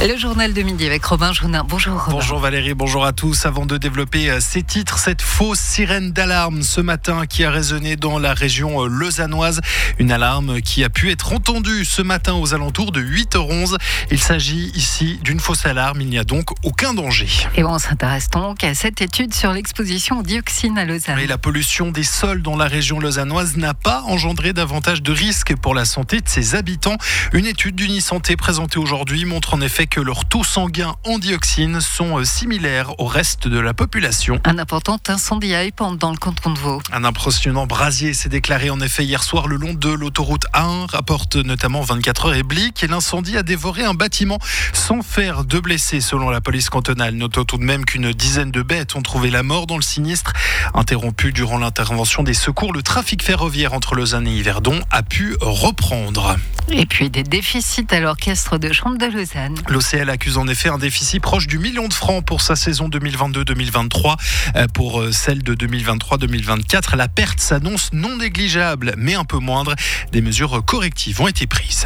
Le journal de midi avec Robin Jaunin. Bonjour Robin. Bonjour Valérie, bonjour à tous. Avant de développer ces titres, cette fausse sirène d'alarme ce matin qui a résonné dans la région lausannoise. Une alarme qui a pu être entendue ce matin aux alentours de 8h11. Il s'agit ici d'une fausse alarme, il n'y a donc aucun danger. Et on s'intéresse donc à cette étude sur l'exposition aux dioxines à Lausanne. Et la pollution des sols dans la région lausannoise n'a pas engendré davantage de risques pour la santé de ses habitants. Une étude d'Unisanté présentée aujourd'hui montre en effet que leurs taux sanguins en dioxines sont similaires au reste de la population. Un important incendie à Épampes dans le canton de Vaud. Un impressionnant brasier s'est déclaré en effet hier soir le long de l'autoroute A1, rapporte notamment 24 heures et Blic. Et l'incendie a dévoré un bâtiment sans faire de blessés selon la police cantonale. Notons tout de même qu'une dizaine de bêtes ont trouvé la mort dans le sinistre. Interrompu durant l'intervention des secours, le trafic ferroviaire entre Lausanne et Yverdon a pu reprendre. Et puis des déficits à l'orchestre de chambre de Lausanne. L'OCL accuse en effet un déficit proche du 1 million de francs pour sa saison 2022-2023. Pour celle de 2023-2024, la perte s'annonce non négligeable, mais un peu moindre. Des mesures correctives ont été prises.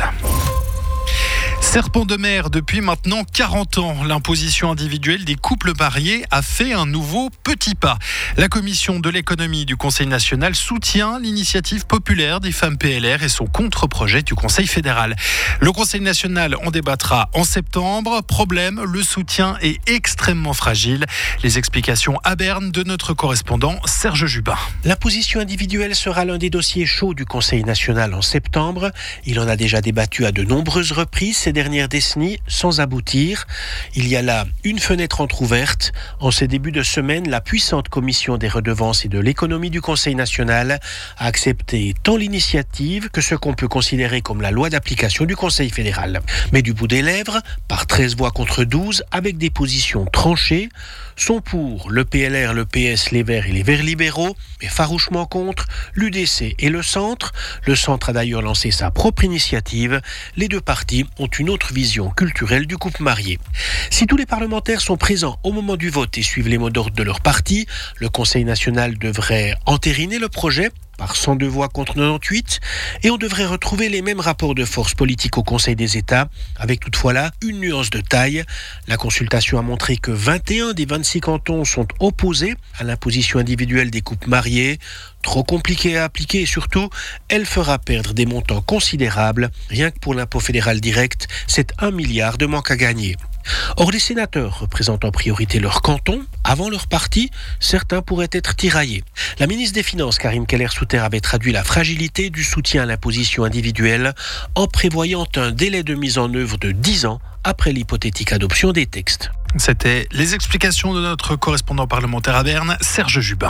Serpent de mer depuis maintenant 40 ans. L'imposition individuelle des couples mariés a fait un nouveau petit pas. La commission de l'économie du Conseil national soutient l'initiative populaire des femmes PLR et son contre-projet du Conseil fédéral. Le Conseil national en débattra en septembre. Problème, le soutien est extrêmement fragile. Les explications à Berne de notre correspondant Serge Jubin. L'imposition individuelle sera l'un des dossiers chauds du Conseil national en septembre. Il en a déjà débattu à de nombreuses reprises ces dernières décennies sans aboutir. Il y a là une fenêtre entrouverte. En ces débuts de semaine, la puissante commission des redevances et de l'économie du Conseil national a accepté tant l'initiative que ce qu'on peut considérer comme la loi d'application du Conseil fédéral. Mais du bout des lèvres, par 13 voix contre 12, avec des positions tranchées, sont pour le PLR, le PS, les Verts et les Verts libéraux, mais farouchement contre l'UDC et le Centre. Le Centre a d'ailleurs lancé sa propre initiative. Les deux partis ont une autre vision culturelle du couple marié. Si tous les parlementaires sont présents au moment du vote et suivent les mots d'ordre de leur parti, le Conseil national devrait entériner le projet par 102 voix contre 98, et on devrait retrouver les mêmes rapports de force politique au Conseil des États, avec toutefois là une nuance de taille. La consultation a montré que 21 des 26 cantons sont opposés à l'imposition individuelle des couples mariés. Trop compliquée à appliquer et surtout, elle fera perdre des montants considérables. Rien que pour l'impôt fédéral direct, c'est 1 milliard de manque à gagner. Or, les sénateurs représentent en priorité leur canton. Avant leur parti, certains pourraient être tiraillés. La ministre des Finances, Karim Keller-Souter, avait traduit la fragilité du soutien à l'imposition individuelle en prévoyant un délai de mise en œuvre de 10 ans après l'hypothétique adoption des textes. C'était les explications de notre correspondant parlementaire à Berne, Serge Jubin.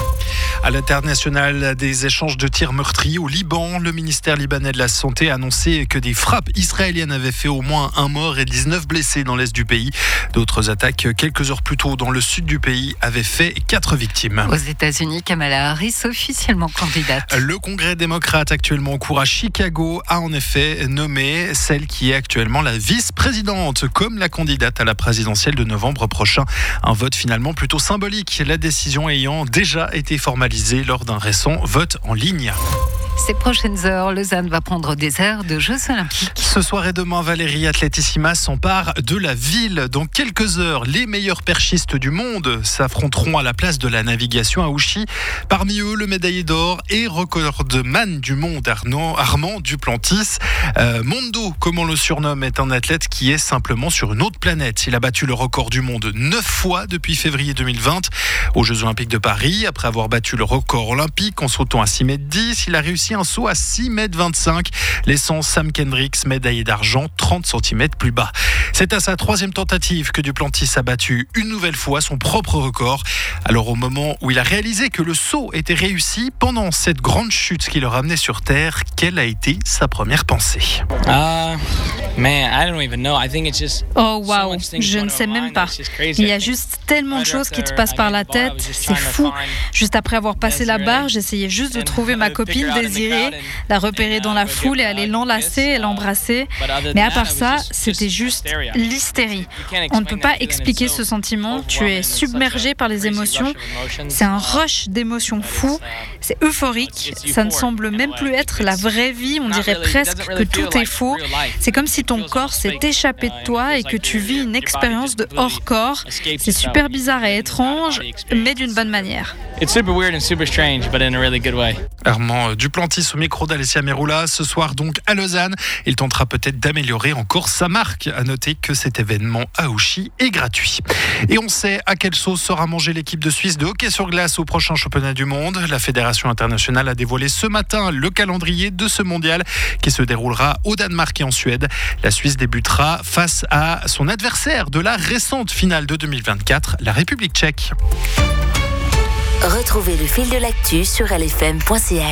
À l'international des échanges de tirs meurtriers au Liban, le ministère libanais de la Santé a annoncé que des frappes israéliennes avaient fait au moins 1 mort et 19 blessés dans l'est du pays. D'autres attaques quelques heures plus tôt dans le sud du pays avaient fait 4 victimes. Aux États-Unis, Kamala Harris, officiellement candidate. Le Congrès démocrate actuellement en cours à Chicago a en effet nommé celle qui est actuellement la vice-présidente comme la candidate à la présidentielle de novembre prochain. Un vote finalement plutôt symbolique, la décision ayant déjà été formalisée lors d'un récent vote en ligne. Ces prochaines heures, Lausanne va prendre des airs de Jeux Olympiques. Ce soir et demain, Valérie Atletissima s'empare de la ville. Dans quelques heures, les meilleurs perchistes du monde s'affronteront à la place de la navigation à Ouchy. Parmi eux, le médaillé d'or et recordman du monde Armand Duplantis. Mondo, comme on le surnomme, est un athlète qui est simplement sur une autre planète. Il a battu le record du monde 9 fois depuis février 2020 aux Jeux Olympiques de Paris. Après avoir battu le record olympique en sautant à 6,10 m, il a réussi un saut à 6,25 m, laissant Sam Kendricks médaillé d'argent 30 cm plus bas. C'est à sa 3e tentative que Duplantis a battu une nouvelle fois son propre record. Alors au moment où il a réalisé que le saut était réussi, pendant cette grande chute qui le ramenait sur terre, quelle a été sa première pensée? Oh waouh, je ne sais même pas. Il y a juste tellement de choses qui te passent par la tête, c'est fou. Juste après avoir passé la barre, j'essayais juste de trouver ma copine désirée, la repérer dans la foule et aller l'enlacer et l'embrasser. Mais à part ça, c'était juste l'hystérie. On ne peut pas expliquer ce sentiment, tu es submergé par les émotions. C'est un rush d'émotions fous, c'est euphorique, ça ne semble même plus être la vraie vie, on dirait presque que tout est faux. C'est comme si si ton corps s'est échappé de toi et que tu vis une expérience de hors-corps. C'est super bizarre et étrange, mais d'une bonne manière. Armand Duplantis au micro d'Alessia Meroula. Ce soir donc à Lausanne. Il tentera peut-être d'améliorer encore sa marque. À noter que cet événement à Ouchy est gratuit. Et on sait à quelle sauce sera mangée l'équipe de Suisse de hockey sur glace au prochain championnat du monde. La Fédération internationale a dévoilé ce matin le calendrier de ce mondial qui se déroulera au Danemark et en Suède. La Suisse débutera face à son adversaire de la récente finale de 2024, la République tchèque. Retrouvez le fil de l'actu sur lfm.ch.